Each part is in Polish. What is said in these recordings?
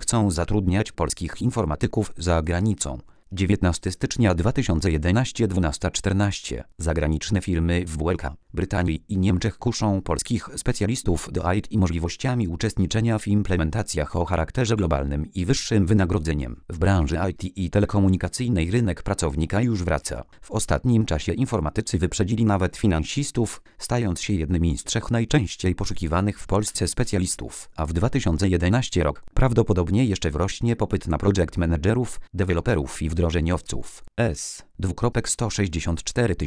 chcą zatrudniać polskich informatyków za granicą. 19 stycznia 2011 12:14. Zagraniczne firmy w WLK, Brytanii i Niemczech kuszą polskich specjalistów do IT i możliwościami uczestniczenia w implementacjach o charakterze globalnym i wyższym wynagrodzeniem. W branży IT i telekomunikacyjnej rynek pracownika już wraca. W ostatnim czasie informatycy wyprzedzili nawet finansistów, stając się jednymi z 3 najczęściej poszukiwanych w Polsce specjalistów. A w 2011 rok prawdopodobnie jeszcze wrośnie popyt na project managerów, deweloperów i wdrożeniowców. S.164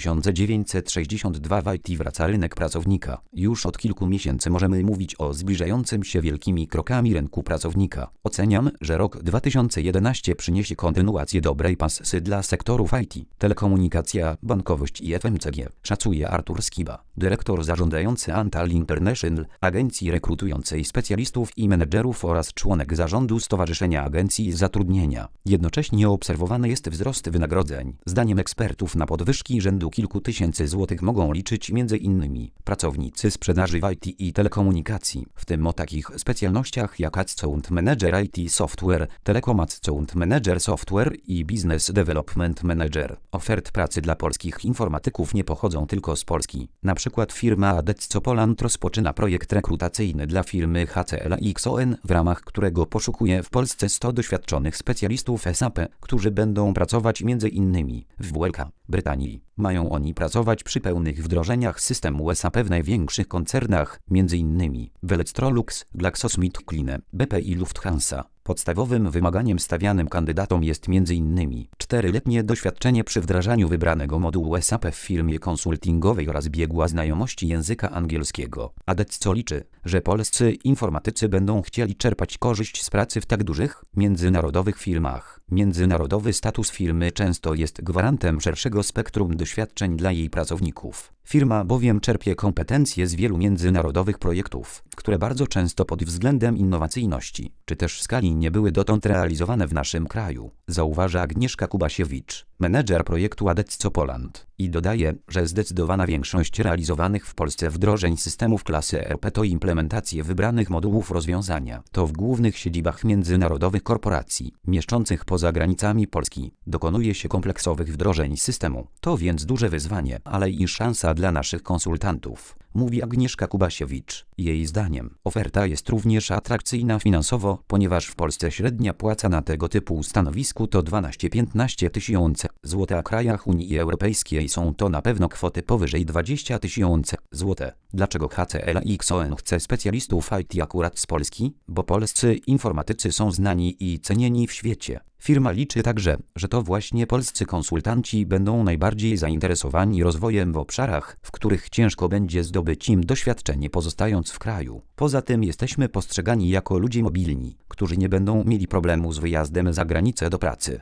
962 w IT wraca rynek pracownika. Już od kilku miesięcy możemy mówić o zbliżającym się wielkimi krokami rynku pracownika. Oceniam, że rok 2011 przyniesie kontynuację dobrej pasy dla sektorów IT, telekomunikacja, bankowość i FMCG, szacuje Artur Skiba, dyrektor zarządzający Antal International, agencji rekrutującej specjalistów i menedżerów oraz członek zarządu Stowarzyszenia Agencji Zatrudnienia. Jednocześnie obserwowany jest wzrost wynagrodzeń. Zdaniem ekspertów na podwyżki rzędu kilku tysięcy złotych mogą liczyć m.in. pracownicy sprzedaży w IT i telekomunikacji, w tym o takich specjalnościach jak Account Manager IT Software, Telecom Account Manager Software i Business Development Manager. Ofert pracy dla polskich informatyków nie pochodzą tylko z Polski. Na przykład firma Adecco Poland rozpoczyna projekt rekrutacyjny dla firmy HCLXON, w ramach którego poszukuje w Polsce 100 doświadczonych specjalistów SAP, którzy będą pracować m.in. w WLK, Brytanii. Mają oni pracować przy pełnych wdrożeniach systemu SAP w największych koncernach, m.in. w Electrolux, GlaxoSmithKline, BP i Lufthansa. Podstawowym wymaganiem stawianym kandydatom jest m.in. 4-letnie doświadczenie przy wdrażaniu wybranego modułu SAP w firmie konsultingowej oraz biegła znajomości języka angielskiego. Adecco liczy, że polscy informatycy będą chcieli czerpać korzyść z pracy w tak dużych, międzynarodowych firmach. Międzynarodowy status firmy często jest gwarantem szerszego spektrum doświadczeń dla jej pracowników. Firma bowiem czerpie kompetencje z wielu międzynarodowych projektów, które bardzo często pod względem innowacyjności czy też skali nie były dotąd realizowane w naszym kraju, zauważa Agnieszka Kubasiewicz, menedżer projektu Adecco Poland. I dodaje, że zdecydowana większość realizowanych w Polsce wdrożeń systemów klasy ERP to implementacje wybranych modułów rozwiązania. To w głównych siedzibach międzynarodowych korporacji, mieszczących poza granicami Polski, dokonuje się kompleksowych wdrożeń systemu. To więc duże wyzwanie, ale i szansa dla naszych konsultantów, mówi Agnieszka Kubasiewicz. Jej zdaniem oferta jest również atrakcyjna finansowo, ponieważ w Polsce średnia płaca na tego typu stanowisku to 12-15 tysięcy złotych, a w krajach Unii Europejskiej są to na pewno kwoty powyżej 20 tysięcy złotych. Dlaczego HCLXON chce specjalistów IT akurat z Polski? Bo polscy informatycy są znani i cenieni w świecie. Firma liczy także, że to właśnie polscy konsultanci będą najbardziej zainteresowani rozwojem w obszarach, w których ciężko będzie zdobyć im doświadczenie pozostając w kraju. Poza tym jesteśmy postrzegani jako ludzie mobilni, którzy nie będą mieli problemu z wyjazdem za granicę do pracy.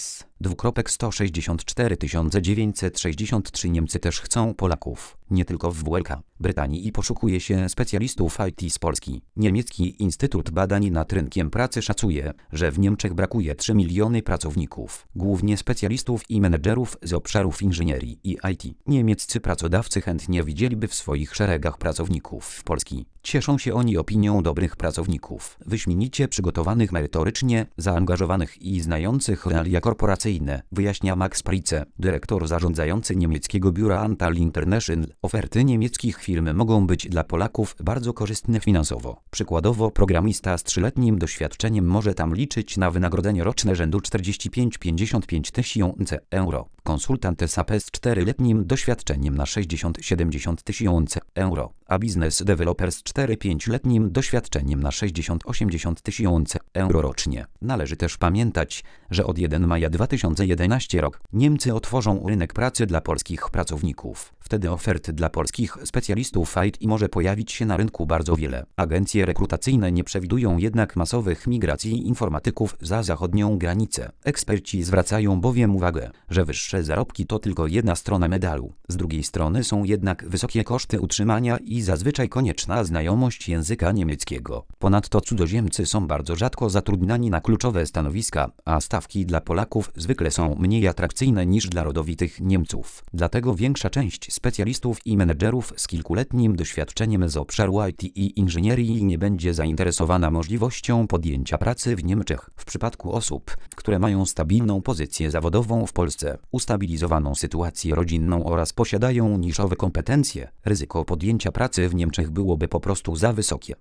S.164 963 Niemcy też chcą Polaków, nie tylko w WLK, Brytanii i poszukuje się specjalistów IT z Polski. Niemiecki Instytut Badań nad Rynkiem Pracy szacuje, że w Niemczech brakuje 3 miliony pracowników, głównie specjalistów i menedżerów z obszarów inżynierii i IT. Niemieccy pracodawcy chętnie widzieliby w swoich szeregach pracowników w Polski. Cieszą się oni opinią dobrych pracowników, wyśmienicie przygotowanych merytorycznie, zaangażowanych i znających realia korporacyjne, wyjaśnia Max Price, dyrektor zarządzający niemieckiego biura Antal International. Oferty niemieckich firm mogą być dla Polaków bardzo korzystne finansowo. Przykładowo programista z 3-letnim doświadczeniem może tam liczyć na wynagrodzenie roczne rzędu 45-55 tysięcy euro. Konsultant SAP z 4-letnim doświadczeniem na 60-70 tysięcy euro, a biznes developer z 4-5-letnim doświadczeniem na 60-80 tysięcy euro rocznie. Należy też pamiętać, że od 1 maja 2011 rok Niemcy otworzą rynek pracy dla polskich pracowników. Wtedy ofert dla polskich specjalistów IT może pojawić się na rynku bardzo wiele. Agencje rekrutacyjne nie przewidują jednak masowych migracji informatyków za zachodnią granicę. Eksperci zwracają bowiem uwagę, że wyższe Wyższe zarobki to tylko jedna strona medalu. Z drugiej strony są jednak wysokie koszty utrzymania i zazwyczaj konieczna znajomość języka niemieckiego. Ponadto cudzoziemcy są bardzo rzadko zatrudniani na kluczowe stanowiska, a stawki dla Polaków zwykle są mniej atrakcyjne niż dla rodowitych Niemców. Dlatego większa część specjalistów i menedżerów z kilkuletnim doświadczeniem z obszaru IT i inżynierii nie będzie zainteresowana możliwością podjęcia pracy w Niemczech. W przypadku osób, które mają stabilną pozycję zawodową w Polsce, ustabilizowaną sytuację rodzinną oraz posiadają niszowe kompetencje, ryzyko podjęcia pracy w Niemczech byłoby po prostu za wysokie.